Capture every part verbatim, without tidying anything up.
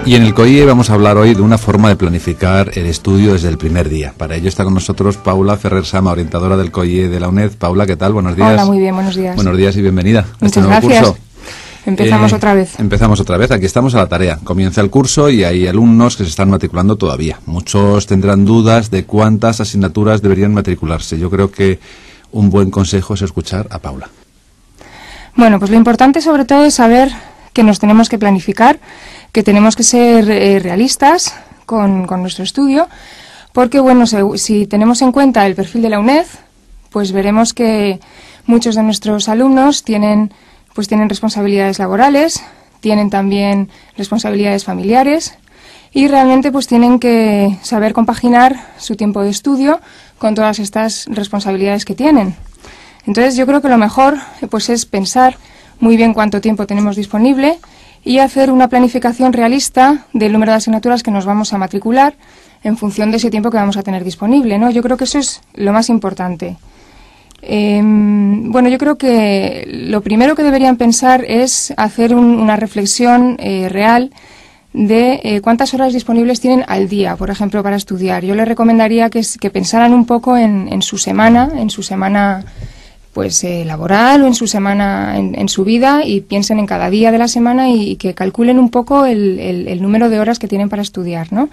Y en el C O I E vamos a hablar hoy de una forma de planificar el estudio desde el primer día. Para ello está con nosotros Paula Ferrer Sama, orientadora del C O I E de la UNED. Paula, ¿qué tal? Buenos días. Hola, muy bien, buenos días. Buenos días y bienvenida Muchas a este nuevo gracias. curso. Empezamos Eh, otra vez. Empezamos otra vez, aquí estamos a la tarea. Comienza el curso y hay alumnos que se están matriculando todavía. Muchos tendrán dudas de cuántas asignaturas deberían matricularse. Yo creo que un buen consejo es escuchar a Paula. Bueno, pues lo importante sobre todo es saber que nos tenemos que planificar, que tenemos que ser eh, realistas con, con nuestro estudio, porque bueno, se, si tenemos en cuenta el perfil de la UNED, pues veremos que muchos de nuestros alumnos tienen, pues tienen responsabilidades laborales, tienen también responsabilidades familiares y realmente pues tienen que saber compaginar su tiempo de estudio con todas estas responsabilidades que tienen. Entonces yo creo que lo mejor pues es pensar muy bien cuánto tiempo tenemos disponible y hacer una planificación realista del número de asignaturas que nos vamos a matricular en función de ese tiempo que vamos a tener disponible, ¿no? Yo creo que eso es lo más importante. Eh, bueno, yo creo que lo primero que deberían pensar es hacer un, una reflexión eh, real de eh, cuántas horas disponibles tienen al día, por ejemplo, para estudiar. Yo les recomendaría que, que pensaran un poco en, en su semana, en su semana pues eh, laboral o en su semana, en, en su vida, y piensen en cada día de la semana y, y que calculen un poco el, el, el número de horas que tienen para estudiar, ¿no?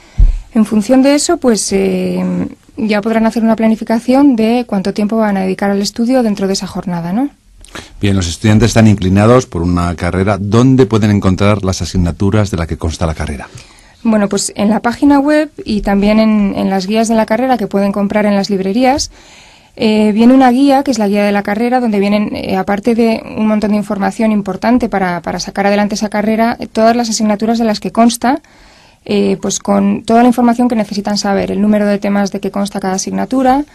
En función de eso, pues eh, ya podrán hacer una planificación de cuánto tiempo van a dedicar al estudio dentro de esa jornada, ¿no? Bien, los estudiantes están inclinados por una carrera. ¿Dónde pueden encontrar las asignaturas de la que consta la carrera? Bueno, pues en la página web y también en, en las guías de la carrera que pueden comprar en las librerías. Eh, viene una guía, que es la guía de la carrera, donde vienen, eh, aparte de un montón de información importante para, para sacar adelante esa carrera, todas las asignaturas de las que consta, eh, pues con toda la información que necesitan saber, el número de temas de que consta cada asignatura,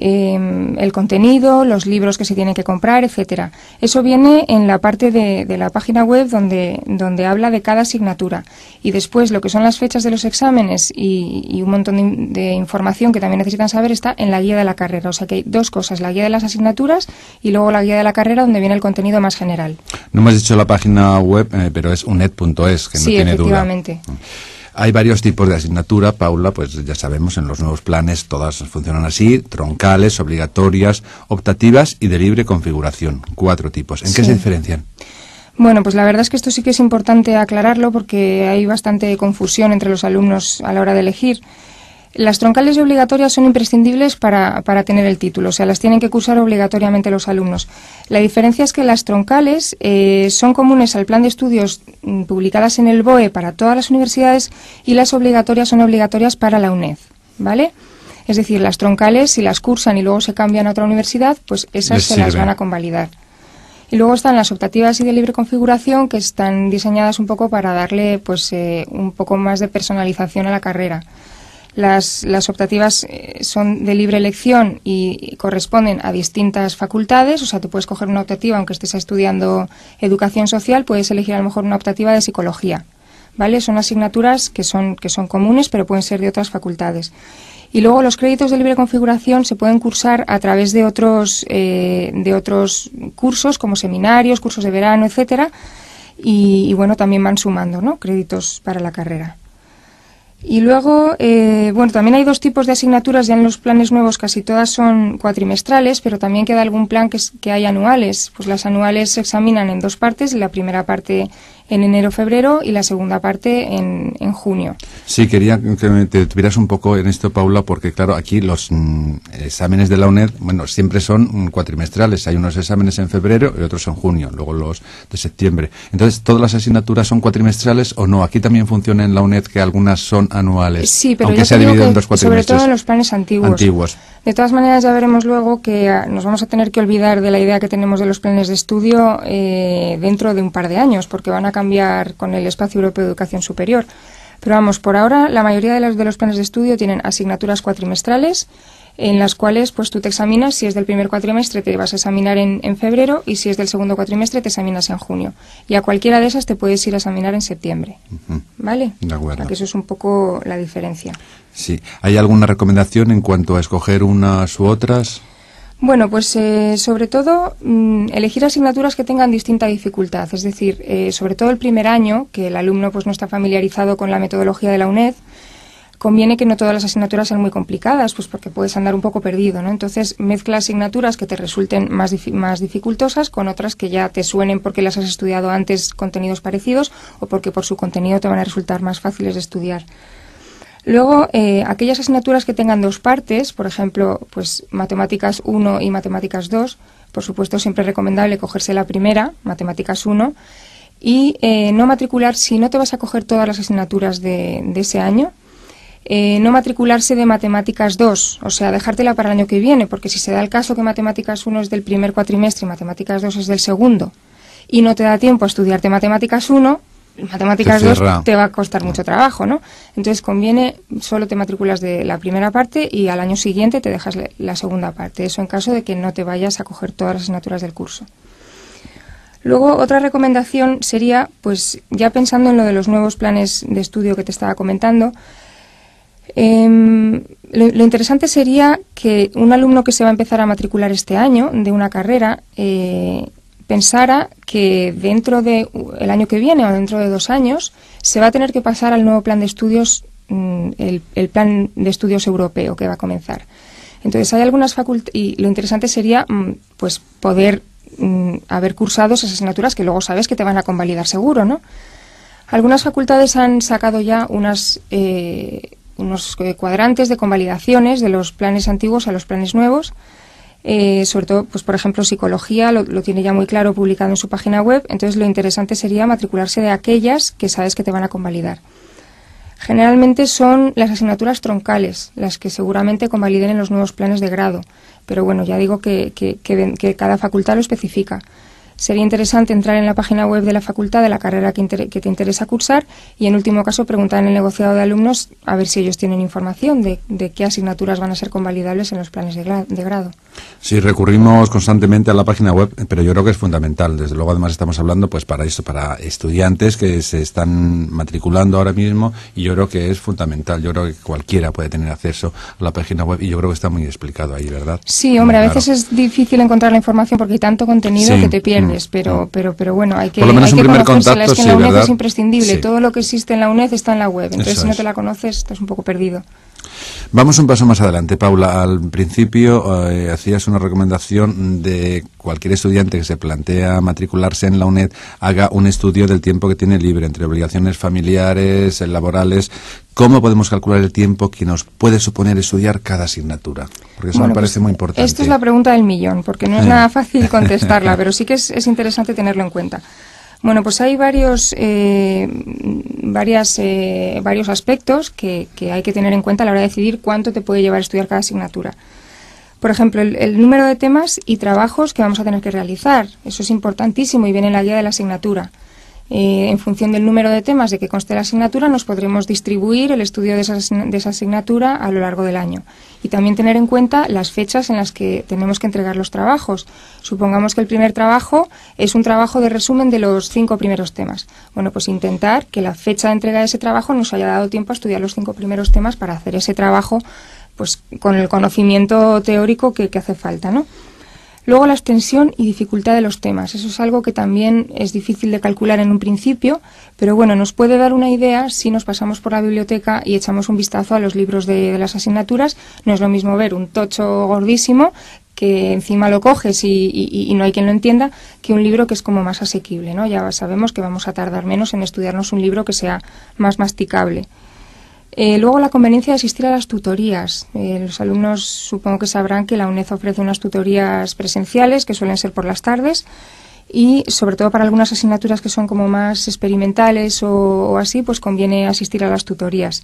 eh, el contenido, los libros que se tienen que comprar, etcétera. Eso viene en la parte de, de la página web donde, donde habla de cada asignatura. Y después lo que son las fechas de los exámenes y, y un montón de, de información que también necesitan saber está en la guía de la carrera. O sea que hay dos cosas, la guía de las asignaturas y luego la guía de la carrera donde viene el contenido más general. No me has dicho la página web, eh, pero es uned punto es, que no sí, tiene duda. Sí, efectivamente. Hay varios tipos de asignatura, Paula, pues ya sabemos, en los nuevos planes todas funcionan así: troncales, obligatorias, optativas y de libre configuración. Cuatro tipos. ¿En Sí. qué se diferencian? Bueno, pues la verdad es que esto sí que es importante aclararlo porque hay bastante confusión entre los alumnos a la hora de elegir. Las troncales y obligatorias son imprescindibles para, para tener el título, o sea, las tienen que cursar obligatoriamente los alumnos. La diferencia es que las troncales eh, son comunes al plan de estudios mm, publicadas en el B O E para todas las universidades y las obligatorias son obligatorias para la UNED, ¿vale? Es decir, las troncales, si las cursan y luego se cambian a otra universidad, pues esas Les se sirve. las van a convalidar. Y luego están las optativas y de libre configuración, que están diseñadas un poco para darle pues eh, un poco más de personalización a la carrera. Las, las optativas eh, son de libre elección y, y corresponden a distintas facultades, o sea, tú puedes coger una optativa aunque estés estudiando educación social, puedes elegir a lo mejor una optativa de psicología, ¿vale? Son asignaturas que son, que son comunes, pero pueden ser de otras facultades. Y luego los créditos de libre configuración se pueden cursar a través de otros, eh, de otros cursos, como seminarios, cursos de verano, etcétera, y, y bueno, también van sumando, ¿no?, créditos para la carrera. Y luego, eh, bueno, también hay dos tipos de asignaturas ya en los planes nuevos, casi todas son cuatrimestrales, pero también queda algún plan que, es, que hay anuales. Pues las anuales se examinan en dos partes, la primera parte en enero-febrero y la segunda parte en, en junio. Sí, quería que te detuvieras un poco en esto, Paula, porque claro, aquí los mm, exámenes de la UNED, bueno, siempre son mm, cuatrimestrales. Hay unos exámenes en febrero y otros en junio, luego los de septiembre. Entonces, ¿todas las asignaturas son cuatrimestrales o no? Aquí también funciona en la UNED que algunas son anuales, sí, pero aunque yo se ha dividido en dos sobre cuatrimestres. todo en los planes antiguos. antiguos. De todas maneras, ya veremos luego que a, nos vamos a tener que olvidar de la idea que tenemos de los planes de estudio eh, dentro de un par de años, porque van a cambiar con el Espacio Europeo de Educación Superior. Pero vamos, por ahora, la mayoría de los, de los planes de estudio tienen asignaturas cuatrimestrales, en las cuales pues tú te examinas. Si es del primer cuatrimestre te vas a examinar en, en febrero, y si es del segundo cuatrimestre te examinas en junio. Y a cualquiera de esas te puedes ir a examinar en septiembre. Uh-huh. ¿Vale? De acuerdo. O sea, que eso es un poco la diferencia. Sí. ¿Hay alguna recomendación en cuanto a escoger unas u otras? Bueno, pues eh, sobre todo mmm, elegir asignaturas que tengan distinta dificultad, es decir, eh, sobre todo el primer año, que el alumno pues no está familiarizado con la metodología de la UNED, conviene que no todas las asignaturas sean muy complicadas, pues porque puedes andar un poco perdido, ¿no? Entonces mezcla asignaturas que te resulten más, dif- más dificultosas con otras que ya te suenen porque las has estudiado antes, contenidos parecidos, o porque por su contenido te van a resultar más fáciles de estudiar. Luego, eh, aquellas asignaturas que tengan dos partes, por ejemplo, pues Matemáticas uno y Matemáticas dos, por supuesto siempre es recomendable cogerse la primera, Matemáticas uno, y eh, no matricular, si no te vas a coger todas las asignaturas de, de ese año, eh, no matricularse de Matemáticas dos, o sea, dejártela para el año que viene, porque si se da el caso que Matemáticas uno es del primer cuatrimestre y Matemáticas dos es del segundo, y no te da tiempo a estudiarte Matemáticas uno, Matemáticas dos te va a costar mucho trabajo, ¿no? Entonces conviene, solo te matriculas de la primera parte y al año siguiente te dejas la segunda parte. Eso en caso de que no te vayas a coger todas las asignaturas del curso. Luego, otra recomendación sería, pues ya pensando en lo de los nuevos planes de estudio que te estaba comentando, eh, lo, lo interesante sería que un alumno que se va a empezar a matricular este año de una carrera eh, pensara que dentro de el año que viene o dentro de dos años se va a tener que pasar al nuevo plan de estudios, el, el plan de estudios europeo que va a comenzar. Entonces hay algunas facultades y lo interesante sería pues poder mm, haber cursado esas asignaturas que luego sabes que te van a convalidar seguro, ¿no? Algunas facultades han sacado ya unas eh, unos cuadrantes de convalidaciones de los planes antiguos a los planes nuevos. Eh, sobre todo, pues por ejemplo, psicología lo, lo tiene ya muy claro publicado en su página web, entonces lo interesante sería matricularse de aquellas que sabes que te van a convalidar. Generalmente son las asignaturas troncales, las que seguramente convaliden en los nuevos planes de grado, pero bueno, ya digo que, que, que, que cada facultad lo especifica. Sería interesante entrar en la página web de la facultad de la carrera que, inter- que te interesa cursar y, en último caso, preguntar en el negociado de alumnos a ver si ellos tienen información de, de qué asignaturas van a ser convalidables en los planes de, gra- de grado. Sí, recurrimos constantemente a la página web, pero yo creo que es fundamental. Desde luego, además, estamos hablando pues para eso, para estudiantes que se están matriculando ahora mismo, y yo creo que es fundamental. Yo creo que cualquiera puede tener acceso a la página web y yo creo que está muy explicado ahí, ¿verdad? Sí, hombre, muy a veces claro. Es difícil encontrar la información porque hay tanto contenido sí. que te pierdes. Pero, pero, pero bueno, hay que, Por lo menos hay un que primer conocérsela. contacto, es que en sí, la UNED ¿verdad? Es imprescindible. Sí. Todo lo que existe en la UNED está en la web. Entonces, Eso si no es. te la conoces, estás un poco perdido. Vamos un paso más adelante, Paula. Al principio eh, hacías una recomendación de cualquier estudiante que se plantea matricularse en la UNED haga un estudio del tiempo que tiene libre entre obligaciones familiares, laborales. ¿Cómo podemos calcular el tiempo que nos puede suponer estudiar cada asignatura? Porque eso bueno, me parece pues, muy importante. Esta es la pregunta del millón, porque no es eh. nada fácil contestarla, pero sí que es, es interesante tenerlo en cuenta. Bueno, pues hay varios eh, varias, eh, varios aspectos que, que hay que tener en cuenta a la hora de decidir cuánto te puede llevar a estudiar cada asignatura. Por ejemplo, el, el número de temas y trabajos que vamos a tener que realizar. Eso es importantísimo y viene en la guía de la asignatura. Eh, en función del número de temas de que conste la asignatura, nos podremos distribuir el estudio de esa, de esa asignatura a lo largo del año. Y también tener en cuenta las fechas en las que tenemos que entregar los trabajos. Supongamos que el primer trabajo es un trabajo de resumen de los cinco primeros temas. Bueno, pues intentar que la fecha de entrega de ese trabajo nos haya dado tiempo a estudiar los cinco primeros temas para hacer ese trabajo pues con el conocimiento teórico que, que hace falta, ¿no? Luego, la extensión y dificultad de los temas. Eso es algo que también es difícil de calcular en un principio, pero bueno, nos puede dar una idea si nos pasamos por la biblioteca y echamos un vistazo a los libros de, de las asignaturas. No es lo mismo ver un tocho gordísimo que encima lo coges y, y, y no hay quien lo entienda, que un libro que es como más asequible, ¿no? Ya sabemos que vamos a tardar menos en estudiarnos un libro que sea más masticable. Eh, luego, la conveniencia de asistir a las tutorías. Eh, los alumnos supongo que sabrán que la UNED ofrece unas tutorías presenciales que suelen ser por las tardes y sobre todo para algunas asignaturas que son como más experimentales o, o así, pues conviene asistir a las tutorías.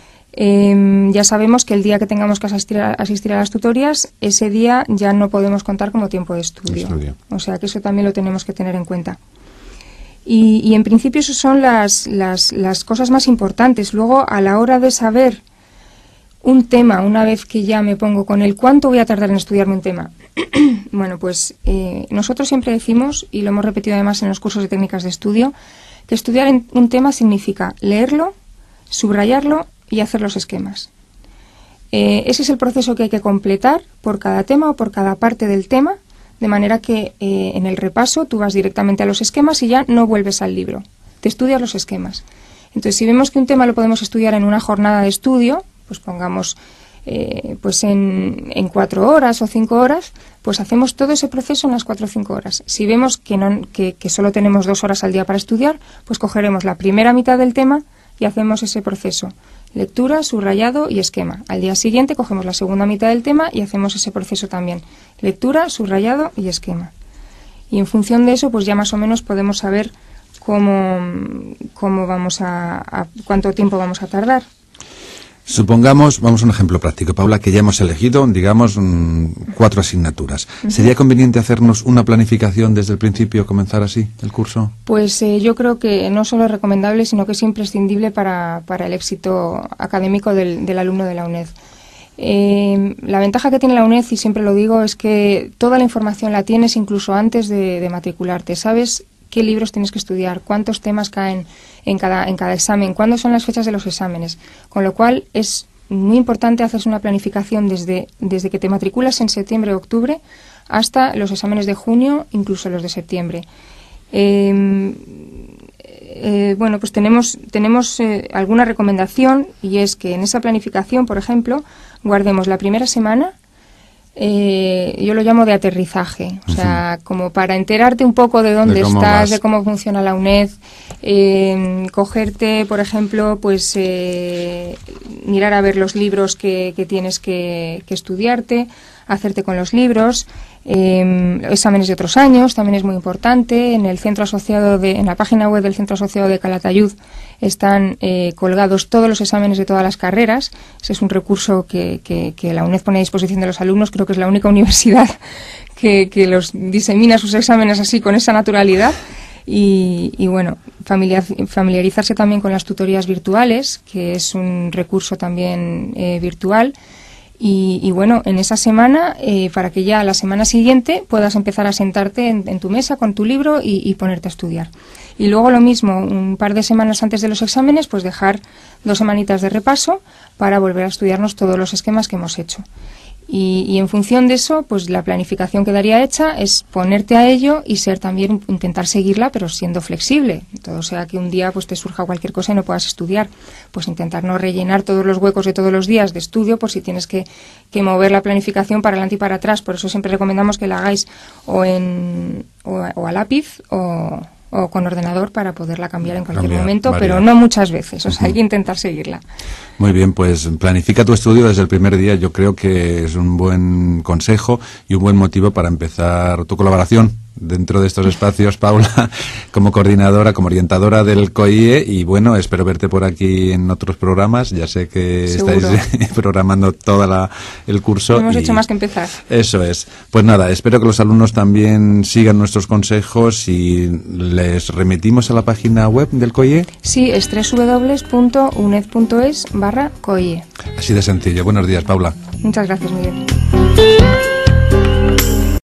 Eh, ya sabemos que el día que tengamos que asistir a, asistir a las tutorías, ese día ya no podemos contar como tiempo de estudio. estudio. O sea que eso también lo tenemos que tener en cuenta. Y, y en principio esas son las, las, las cosas más importantes. Luego, a la hora de saber un tema, una vez que ya me pongo con el cuánto voy a tardar en estudiarme un tema, bueno, pues eh, nosotros siempre decimos, y lo hemos repetido además en los cursos de técnicas de estudio, que estudiar en un tema significa leerlo, subrayarlo y hacer los esquemas. Eh, ese es el proceso que hay que completar por cada tema o por cada parte del tema, de manera que eh, en el repaso tú vas directamente a los esquemas y ya no vuelves al libro, te estudias los esquemas. Entonces, si vemos que un tema lo podemos estudiar en una jornada de estudio, pues pongamos eh, pues en, en cuatro horas o cinco horas, pues hacemos todo ese proceso en las cuatro o cinco horas. Si vemos que, no, que, que solo tenemos dos horas al día para estudiar, pues cogeremos la primera mitad del tema y hacemos ese proceso. Lectura, subrayado y esquema. Al día siguiente cogemos la segunda mitad del tema y hacemos ese proceso también. Lectura, subrayado y esquema. Y en función de eso, pues ya más o menos podemos saber cómo, cómo vamos a, a cuánto tiempo vamos a tardar. Supongamos, vamos a un ejemplo práctico, Paula, que ya hemos elegido, digamos, mmm, cuatro asignaturas. Uh-huh. ¿Sería conveniente hacernos una planificación desde el principio, comenzar así el curso? Pues eh, yo creo que no solo es recomendable, sino que es imprescindible para, para el éxito académico del, del alumno de la UNED. Eh, la ventaja que tiene la UNED, y siempre lo digo, es que toda la información la tienes incluso antes de, de matricularte. Sabes qué libros tienes que estudiar, cuántos temas caen en cada, en cada examen, cuándo son las fechas de los exámenes. Con lo cual es muy importante hacerse una planificación desde, desde que te matriculas en septiembre o octubre hasta los exámenes de junio, incluso los de septiembre. Eh, eh, bueno, pues tenemos, tenemos eh, alguna recomendación, y es que en esa planificación, por ejemplo, guardemos la primera semana. Eh, yo lo llamo de aterrizaje, o sea, uh-huh. como para enterarte un poco de dónde de estás, vas. De cómo funciona la UNED, eh, cogerte, por ejemplo, pues eh, mirar a ver los libros que, que tienes que, que estudiarte, hacerte con los libros, eh, exámenes de otros años, también es muy importante. En el centro asociado de, en la página web del Centro Asociado de Calatayud están eh, colgados todos los exámenes de todas las carreras. Ese es un recurso que, que, que la UNED pone a disposición de los alumnos. Creo que es la única universidad que, que los disemina sus exámenes así, con esa naturalidad. Y, y bueno, familiar, familiarizarse también con las tutorías virtuales, que es un recurso también eh, virtual. Y, y bueno, en esa semana, eh, para que ya la semana siguiente puedas empezar a sentarte en, en tu mesa con tu libro y, y ponerte a estudiar. Y luego lo mismo, un par de semanas antes de los exámenes, pues dejar dos semanitas de repaso para volver a estudiarnos todos los esquemas que hemos hecho. Y, y en función de eso, pues la planificación quedaría hecha, es ponerte a ello y ser también, intentar seguirla, pero siendo flexible. Todo sea que un día pues te surja cualquier cosa y no puedas estudiar, pues intentar no rellenar todos los huecos de todos los días de estudio por si tienes que, que mover la planificación para adelante y para atrás. Por eso siempre recomendamos que la hagáis o, en, o, a, o a lápiz o... o con ordenador para poderla cambiar en cualquier cambiar, momento, variar. Pero no muchas veces, o sea, uh-huh. hay que intentar seguirla. Muy bien, pues planifica tu estudio desde el primer día. Yo creo que es un buen consejo y un buen motivo para empezar tu colaboración dentro de estos espacios, Paula, como coordinadora, como orientadora del COIE, y bueno, espero verte por aquí en otros programas. Ya sé que Seguro. estáis programando todo el curso. No hemos y hecho más que empezar. Eso es. Pues nada, espero que los alumnos también sigan nuestros consejos y les remitimos a la página web del COIE. Sí, es doble u doble u doble u punto uned punto es barra COIE. Así de sencillo. Buenos días, Paula. Muchas gracias, Miguel.